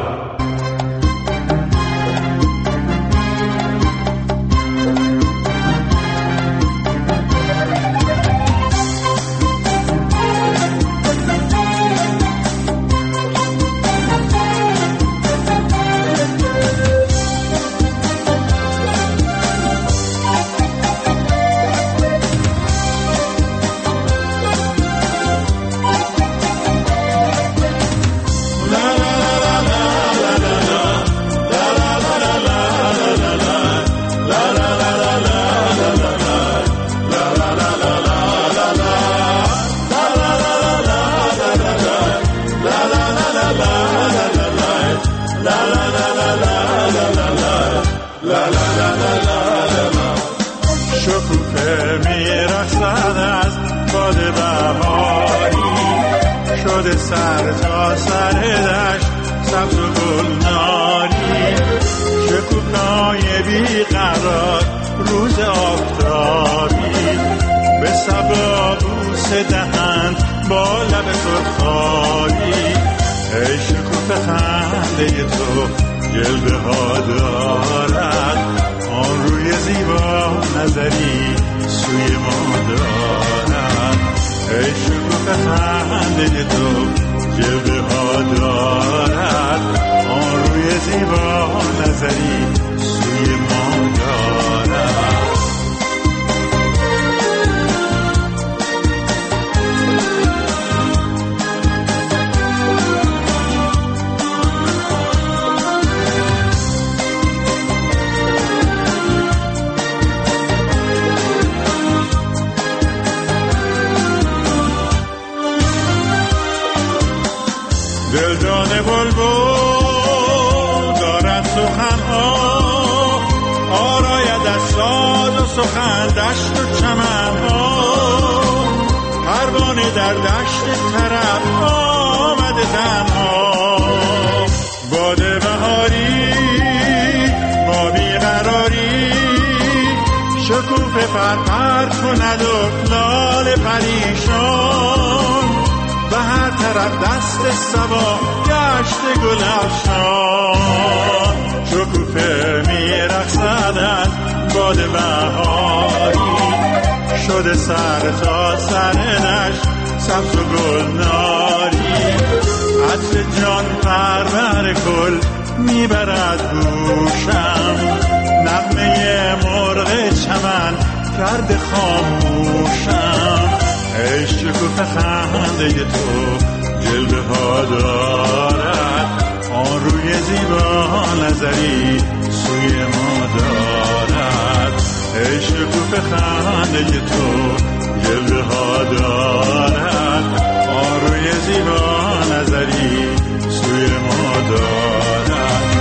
شکوفه میرقصد از باد بهاری، شده سر تا سر دشت سبز و گلناری. شکوفه‌های بیقرار روز آفتابی، به صبا بوسه دهند با لب سرخاری. ای شکوفه خنده تو جلوه ها دارد، آن روی زیبا نظری سوی ما دارد. ای شکوفه خنده تو جلوه ها دارد، آن روی زیبا نظری سوی ما دارد. دلدان بلبل دارد سخنها، آراید از ساز و سخن دشت و چمنها. پروانه در دشت طرب آمده تنها، باد بهاری با بیقراری. شکوفه پرپر کند و لاله پریشان، به هر طرف دست صبا گشت گل افشان. شکوفه میرقصد از باد بهاری، شده سر تا سر دشت سبز و گلناری. عطر جان پرور گل میبرد گوشم، نغمه مرغ چمن کرده خاموشم. ای شکوفه خنده تو جلوه ها دارد، آن روی زیبا نظری سوی ما دارد. ای شکوفه خنده تو جلوه ها دارد، آن روی زیبا نظری سوی ما دارد.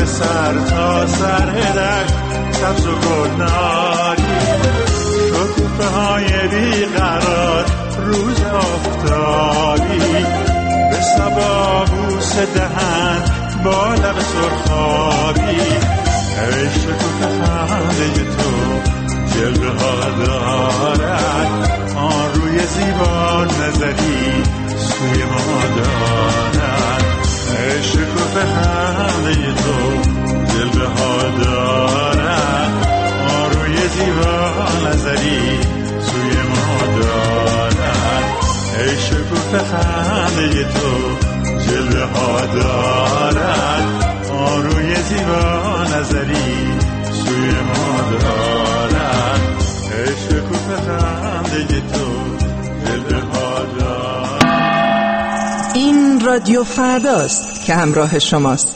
سر تا سر دشت سبز و گلناری، شکوفه های بیقرار روز آفتابی، به صبا بوسه دهن با لب سرخابی. ای شکوفه خنده تو جلوه ها دارد، آن روی زیبا نظری سوی ما دارد. ای شکوفه خنده تو جلوه ها دارد، آن روی زیبا نظری سوی ما دارد. ای شکوفه خنده تو جلوه ها دارد، آن روی زیبا نظری سوی ما دارد. ای شکوفه خنده تو جلوه ها دارد. این رادیو فرداست که همراه شماست.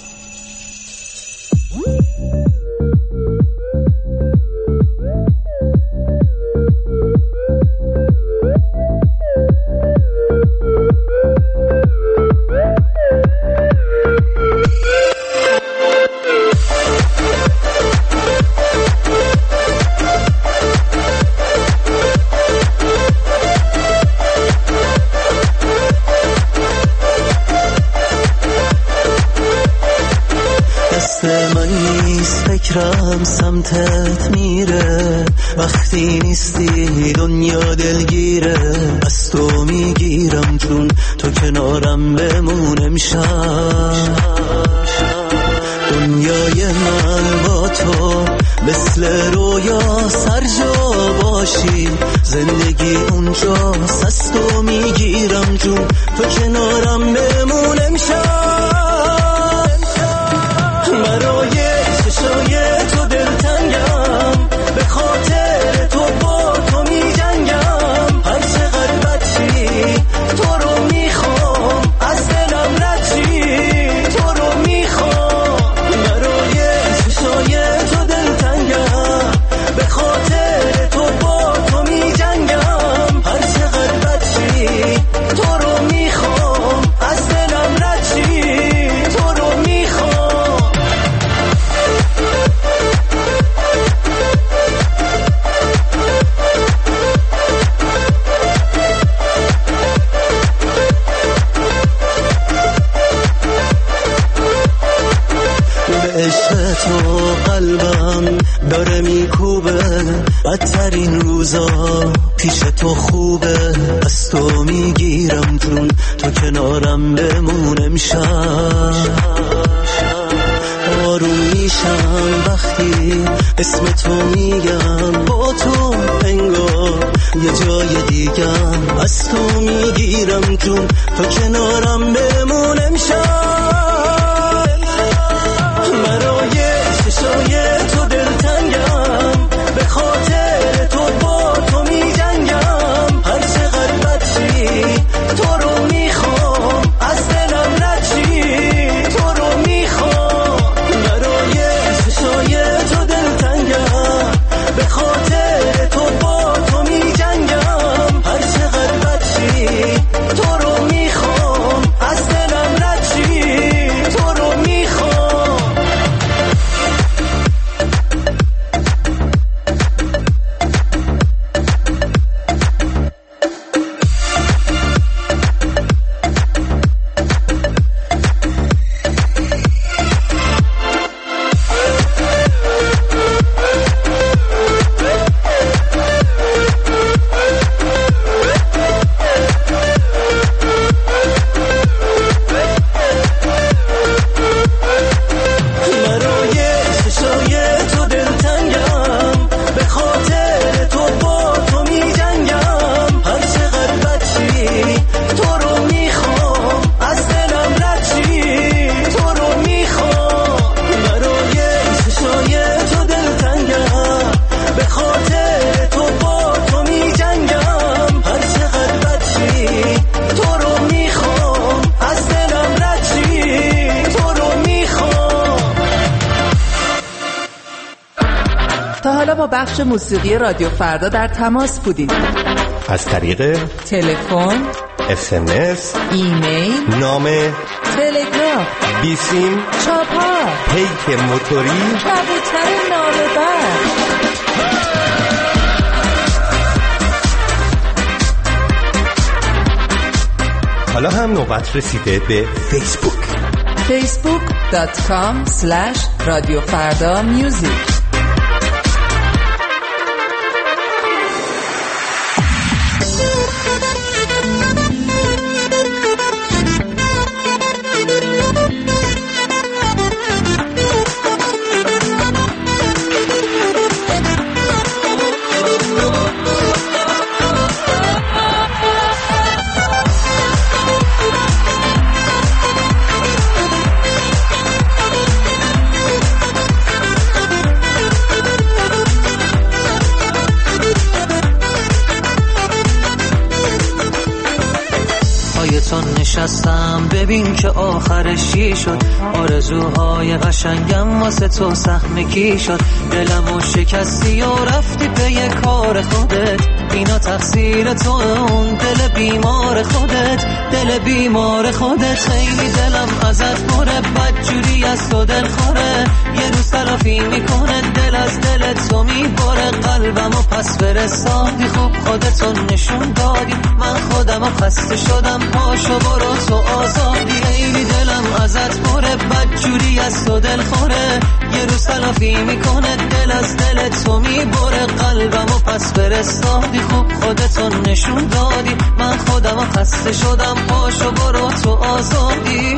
فکرم سمتت میره، وقتی نیستی دنیا دلگیره. از تو میگیرم چون تو کنارم بمون امشب. دنیای من با تو مثل رویا سرجا باشی، زندگی اونجاست از تو میگیرم چون تو کنارم بمون امشب. برای چشای تو دلتنگم، به خاطر تو با تو می جنگم. هر چقدر بچی تو رو میخوام، از دلم رچی تو رو میخوام. برای چشای تو دلتنگم، به خاطر تو با تو می جنگم. هر چقدر بچی تو رو میخوام، از دلم رچی تو رو میخوام. عشق تو قلبم داره میکوبه، بدترین روزا پیش تو خوبه. از تو میگیرم چون تو کنارم بمون امشب. آروم میشم وقتی اسم تو میگم، با تو انگار یه جای دیگم. از تو میگیرم چون تو کنارم بمون امشب. برای چشای تو دلتنگم، به خاطر تو با تو می جنگم. هر چقدر بچی تو رو میخوام، از دلم رچی تو رو میخوام. برای چشای تو دلتنگم، به خاطر تو با تو می جنگم. هر چقدر بچی تو رو میخوام، از دلم رچی تو رو میخوام. تا حالا با بخش موسیقی رادیو فردا در تماس بودید؟ از طریق تلفن، اس ام اس، ایمیل، نامه، تلگراف، بیسیم، چاپار، پیک موتوری، کبوتر نامه‌بر. حالا هم نوبت رسیده به فیسبوک. فیسبوک دات کام سلش رادیو فردا میوزیک. نشستم ببین که آخرش چی شد، آرزوهای قشنگم واسه تو سهمگی شد، دلمو شکستی و رفتی به کار خودت، اینا تقصیر تو، اون دل بیمار خودت، دل بیمار خودت. خیلی دلم ازت پره، بدجوری از تو دل خوره، یه روز تلافی میکنه، دل از دل تو میبره، قلبمو پس فرستادی، خوب خودتو نشون دادی، من خودمو خسته شدم، پاشو برو تو آزادی. خیلی دلم ازت پره، بدجوری از تو دل خوره، یه روز تلافی میکنه، دل از دل تو میبره، قلبمو پس فرستادی، خوب خودتو نشون دادی، من خودمو خسته شدم، پاشو برو تو آزادی.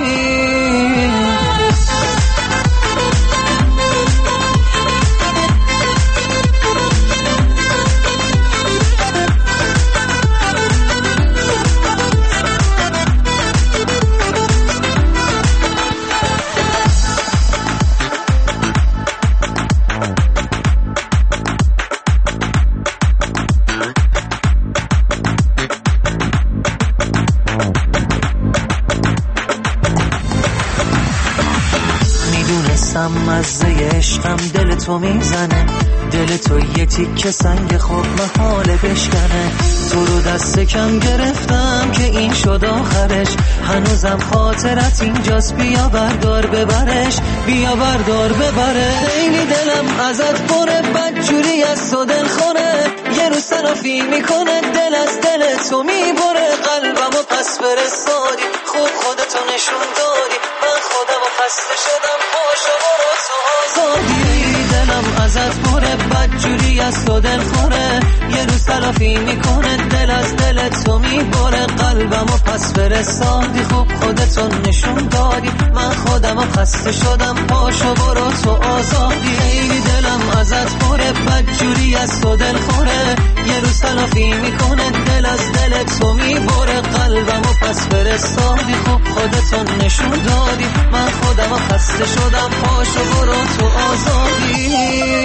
مزه عشقم دل تو میزنه، دل تو یه تیکه سنگ خوب محاله بشکنه، تو رو دست کم گرفتم که این شد آخرش، هنوزم خاطرت اینجاست، بیا بردار ببرش، بیا بردار ببره. خیلی دلم ازت پره، بدجوری از تو دل خوره، یه روز تلافی میکنه، دل از دل تو میبره، قلبمو پس فرستادی، خوب خودتو نشون دادی، من خودمو خسته شدم، پاشو برو تو آزادی. دلم ازت پره، بدجوری از تو دل خوره، یه روز تلافی میکنه، دل از دل تو میبره، قلبمو پس فرستادی، خوب خودتو نشون دادی، من خودمو خسته شدم، پاشو برو تو آزادی. خیلی دلم ازت پره، بدجوری از تو دل خوره، یه روز تلافی میکنه، دل از دل تو میبره، قلبمو پس فرستادی، خوب خودتو نشون دادی، من خودمو خسته شدم، پاشو برو تو آزادی.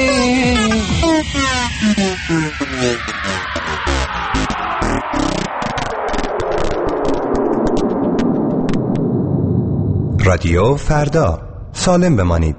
رادیو فردا، سالم بمانید.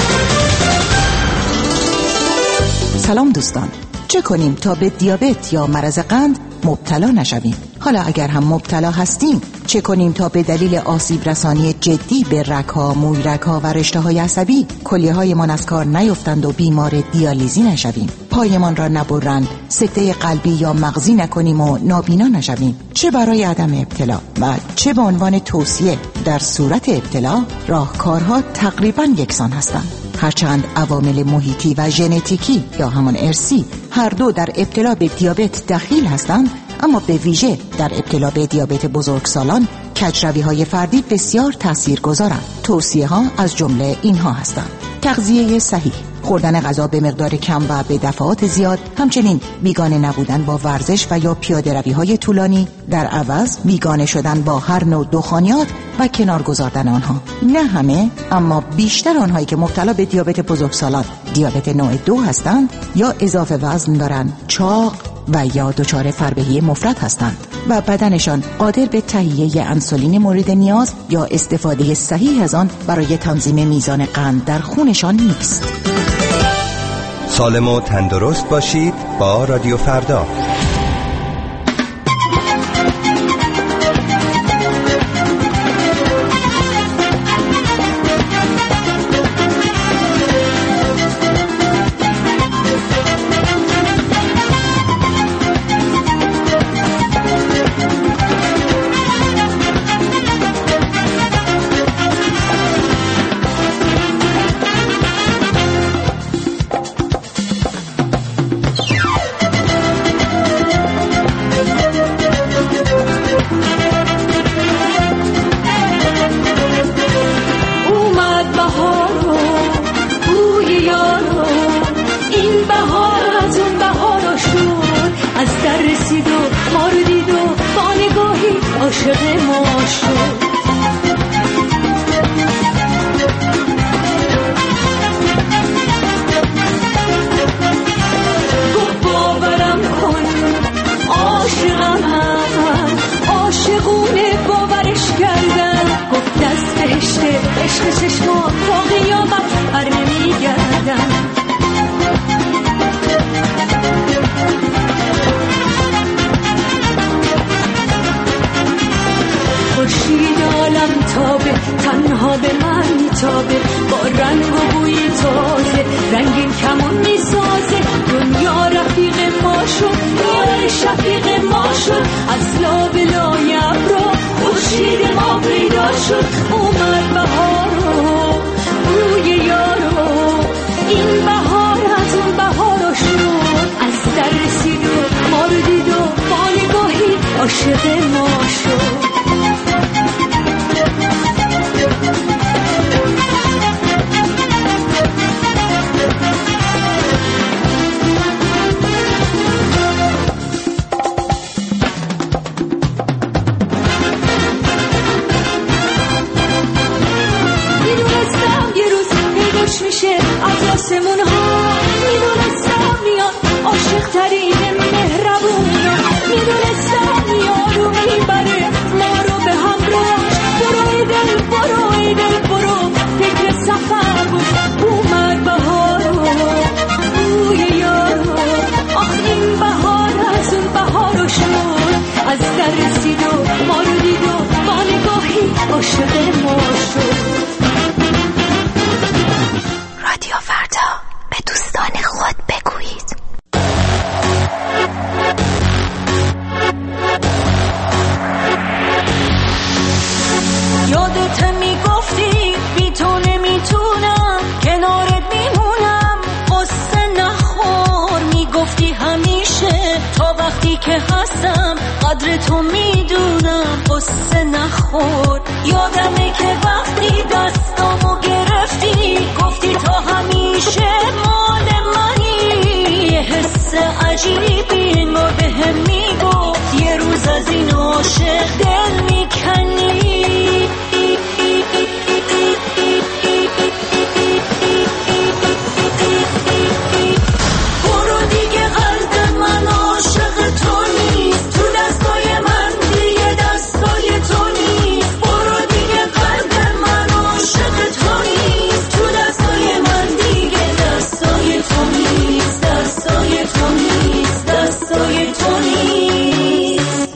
سلام دوستان، چه کنیم تا به دیابت یا مرض قند مبتلا نشویم؟ حالا اگر هم مبتلا هستیم چه کنیم تا به دلیل آسیب رسانی جدی به رگ‌ها، مویرگ‌ها و رشته‌های عصبی کلیه‌هایمان از کار نیفتند و بیمار دیالیزی نشویم؟ پایمان را نبرند، سکته قلبی یا مغزی نکنیم و نابینا نشویم؟ چه برای عدم ابتلا و چه به عنوان توصیه در صورت ابتلا؟ راهکارها تقریباً یکسان هستند. هرچند عوامل محیطی و ژنتیکی یا همان ارثی هر دو در ابتلا به دیابت دخیل هستند، اما به ویژه در ابتلا به دیابت بزرگسالان کجروی‌های فردی بسیار تاثیرگذارند. توصیه‌ها از جمله اینها هستند: تغذیه صحیح، خوردن غذا به مقدار کم و به دفعات زیاد، همچنین بیگانه نبودن با ورزش و یا پیاده‌روی‌های طولانی، در عوض بیگانه شدن با هر نوع دخانیات و کنار گذاردن آنها. نه همه، اما بیشتر آنهایی که مبتلا به دیابت بزرگسالان دیابت نوع دو هستند یا اضافه وزن دارند، چاق و یا دچار فربهی مفرط هستند و بدنشان قادر به تهیه انسولین مورد نیاز یا استفاده صحیح از آن برای تنظیم میزان قند در خونشان نیست. سالم و تندرست باشید با رادیو فردا. میتابه با رنگ و بوی تازه، رنگین کمون میسازه. دنیا رفیق ما شد، یار شفیق ما شد، از لابلای ابرا خورشید ما پیدا شد. اومد بهارو روی یارو، این بهار از اون بهارو شد. از در رسید و ما رو دید و با نگاهی عاشق ما شد. میشه از آسمون ها، میدونستم میاد عاشق ترین مهربونا، میدونستم میاد و میبره ما رو به همراهش. برو ای دل برو ای دل برو فکر سفر بود. اومد بهارو روی یارو، آخ این بهار از اون بهارو شد. از در رسید و ما رو دید و با نگاهی عاشق ما شد. رادیو فردا، به دوستان خود بگویید. یادت میگفتی بی تو نمیتونم، کنارت میمونم قصه نخور. میگفتی همیشه تا وقتی که هستم قدر تو میدونم قصه نخور. یادمه که وقتی دستامو گرفتی گفتی تا همیشه مال منی. یه حس عجیبی انگار بهم میگفت یه روز از این عاشق دل میکنی. برو دیگه قلب من عاشق تو نیست، تو دستای من دیگه دستای تو نیست. برو دیگه قلب من عاشق تو نیست، تو دستای من دیگه دستای تو نیست، دستای تو نیست، دستای تو نیست.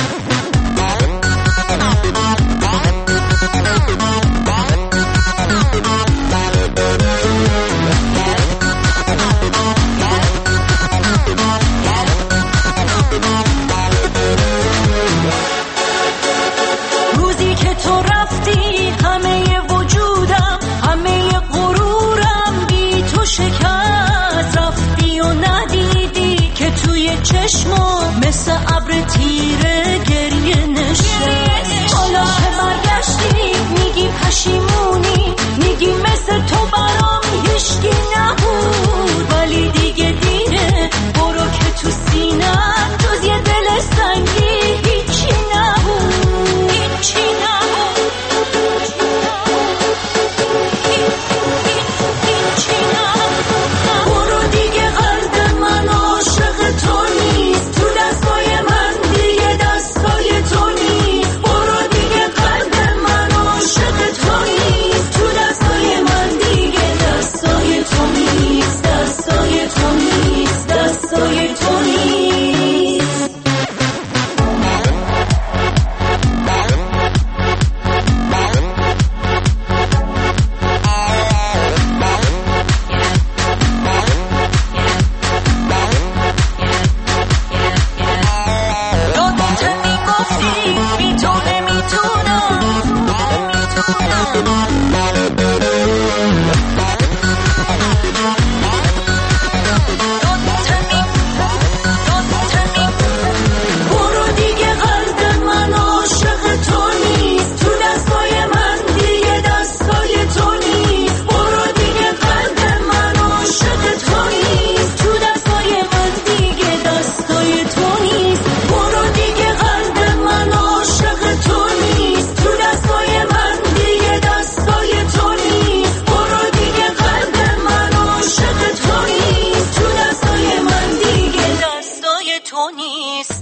روزی که تو رفتی همه وجودم همه غرورم بی تو شکست. رفتی و ندیدی که توی چشمم مثل ابر تیره گریه نشست. حالا که برگشتی میگی پشیمونی، میگی مثل تو برام هیچکی نبود. ولی دیگه دیره، برو که تو سینم جز یه دل سنگی هیچی نبود، هیچی نبود، هیچی نبود. برو دیگه قلب من عاشق تو نیست، تو دستای من دیگه دستای تو نیست. برو دیگه قلب من عاشق تو نیست، تو دستای من دیگه دستای تو نیست، دستای تو نیست، دستای تو نیست. یادت میگفتی بی تو نمیتونم، برو دیگه قلب من عاشق تو نیست، تو دستای من دیگه دستای تو نیست. برو دیگه قلب من عاشق تو نیست، تو دستای من دیگه دستای تو نیست. برو دیگه قلب من عاشق تو نیست، تو دستای من دیگه دستای تو نیست. برو دیگه قلب من عاشق تو نیست، تو دستای من دیگه دستای تو نیست.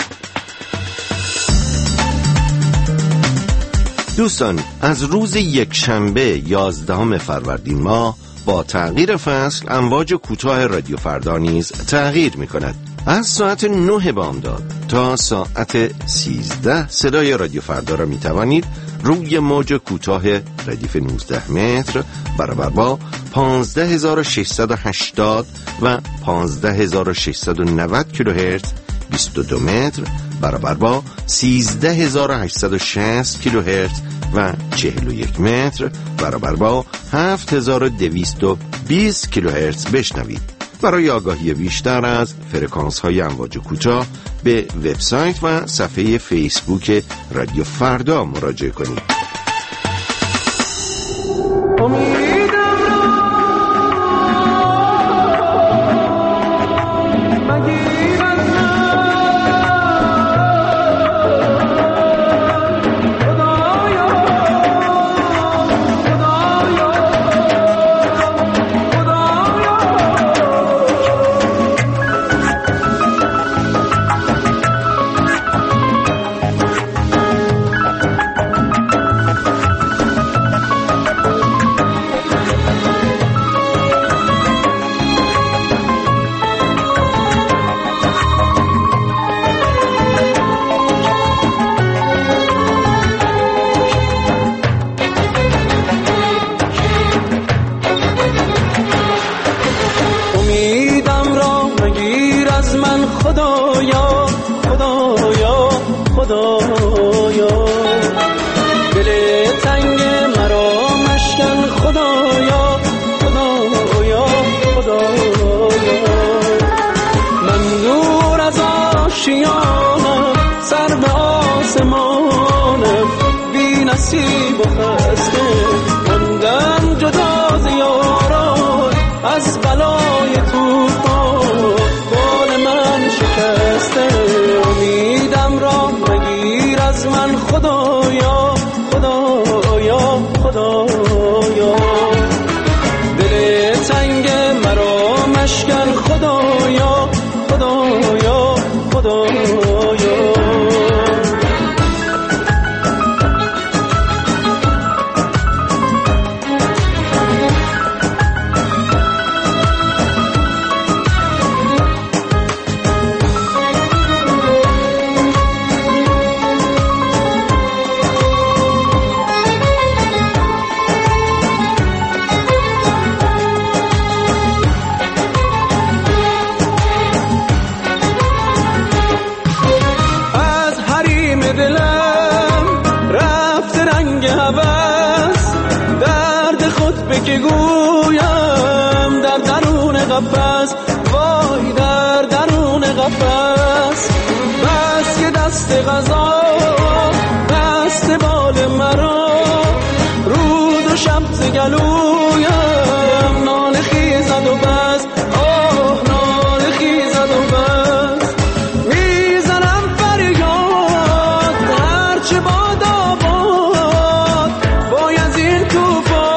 دوستان، از روز یک شنبه یازدهم فروردین ماه با تغییر فصل امواج کوتاه رادیو فردا نیز تغییر می کند. از ساعت نه بامداد تا ساعت سیزده صدای رادیو فردا را می توانید روی موج کوتاه ردیف نوزده متر برابر با پانزده هزار و ششصد و هشتاد و پانزده هزار و ششصد و نود کیلوهرتز بیست و دو متر برابر با سیزده هزار و هشتصد و شصت کیلوهرتز و چهل و یک متر برابر با هفت هزار و دویست و بیست کیلوهرتز بشنوید. برای آگاهی بیشتر از فرکانس های امواج کوتاه به وبسایت و صفحه فیسبوک رادیو فردا مراجعه کنید. خدایا خدایا خدایا دل تنگ مرا مشکن خدایا خدایا خدایا من دور از آشیانم سر به آسمانم بی نصیب و خسته ماندم جدا ز یاران از بلای طوفان بال من شکسته امیدم را مگیر از من خدایا خدایا خدایا دل تنگ مرا مشکن خدایا خدایا خدایا که گویم در درون قفس وای در درون قفس بس که دست غذا دست بال مرا روز و شب ز گلویم ناله خیزد و بس آه ناله خیزد و بس میزنم فریاد هرچه باد آباد باید این توفان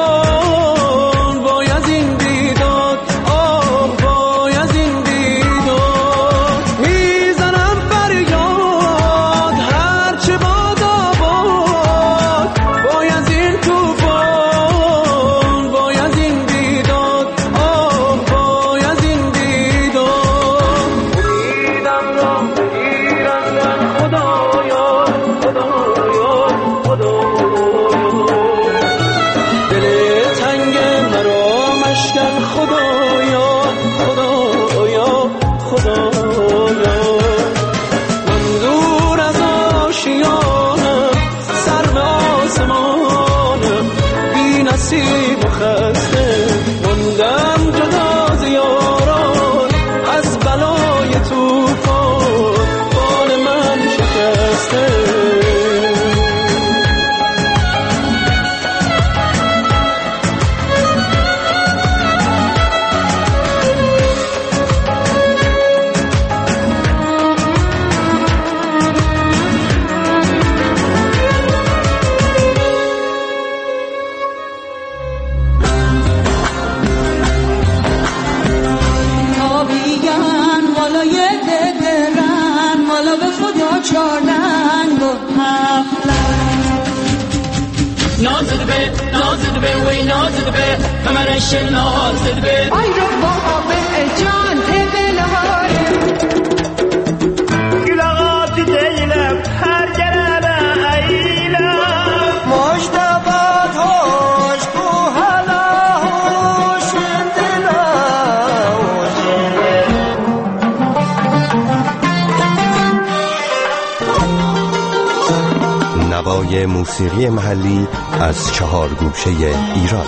نصیب و خسته ماندم جدا ز یاران از بلای طوفان بال من شکسته نازد به نازد به وی نازد به کمرش نازد به آی رو بابا جان دلهاره برنامه موسیقی محلی از چهار گوشه ایران.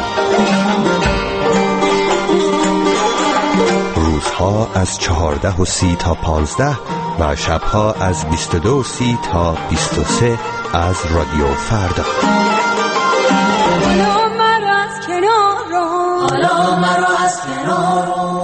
روزها از چهارده و سی تا پانزده و شبها از بیست و دو و سی تا بیست و سه از رادیو فردا. حالا مرا از کنار رو، حالا مرا از کنار رو.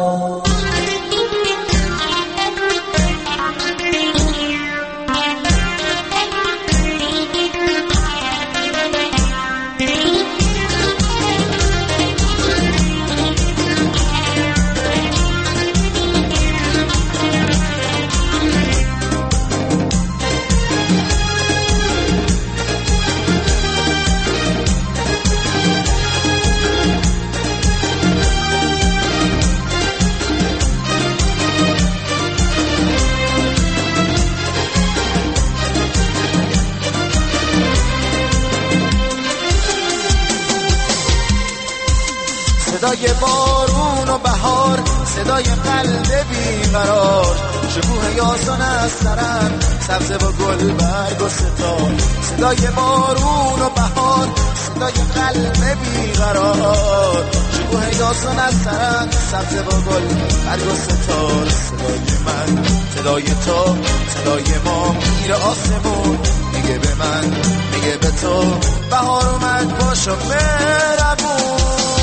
صدای بارون و بهار، صدای قلب بیقرار، شکوه یاسون از سرن، سبزه و گل برگ و ستار. صدای بارون و بهار، صدای قلب بیقرار، شکوه یاسون از سرن، سبزه و گل برگ و ستار. صدای من، صدای تو، صدای ما میره آسمون، میگه به من، میگه به تو بهار اومد باش و برمون.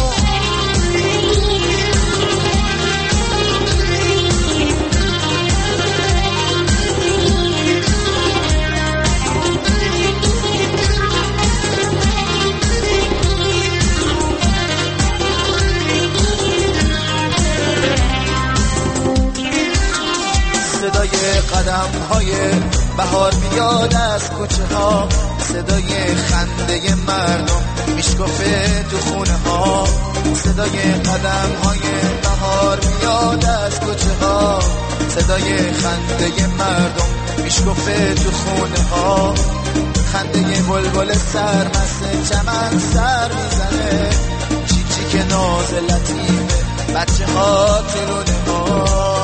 صدای قدم های بهار میاد از کوچه ها، صدای خنده مردم میشکفه تو خونه ها. صدای قدم های بهار میاد از کوچه ها، صدای خنده مردم میشکفه تو خونه ها. خنده بلبل سرمست چمن سر میزنه، چی چی که ناز لطیفه بچه ها ترونه ها.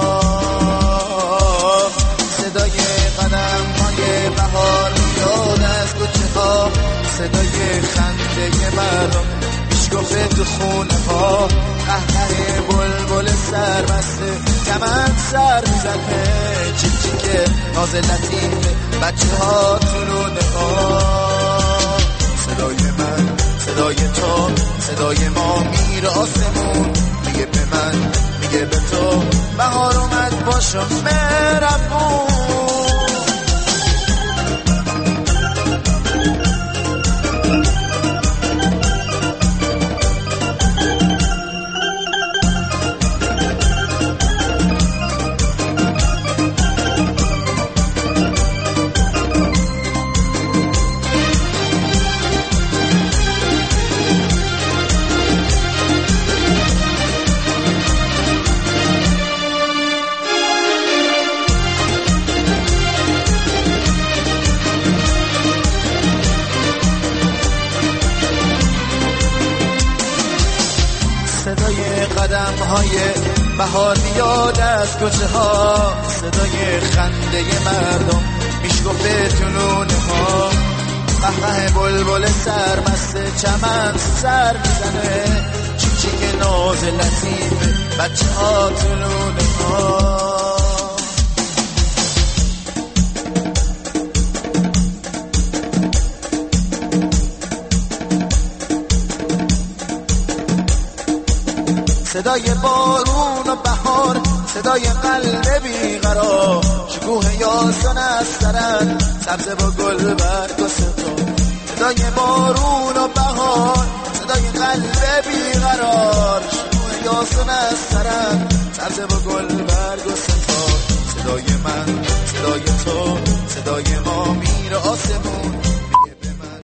صدای قدم های بهار میاد از کوچه ها، صدای خنده مردم میشکفه تو خونه ها. قهقه بلبل سرمسته چمن سر میزنه، چی چی که ناز لطیفه بچه ها ترونه ها. صدای من، صدای تو، صدای ما میره آسمون، میگه به من، میگه به تو بهار اومد باشم برمون. قدم های بهار میاد از کوچه ها، صدای خنده مردم میشکفه تو لونه ها. قهقه بلبل سرمست چمن سر میزنه، چی چی که ناز لطیفه بچه ها تو لونه ها. صدای بارون و بهار، صدای قلب بیقرار، شکوه یاسون از سرن، سبزه و گل برگ و ستار. صدای بارون و بهار، صدای قلب بیقرار، شکوه یاسون از سرن، سبزه و گل برگ و ستار. صدای من، صدای تو، صدای ما میره آسمون،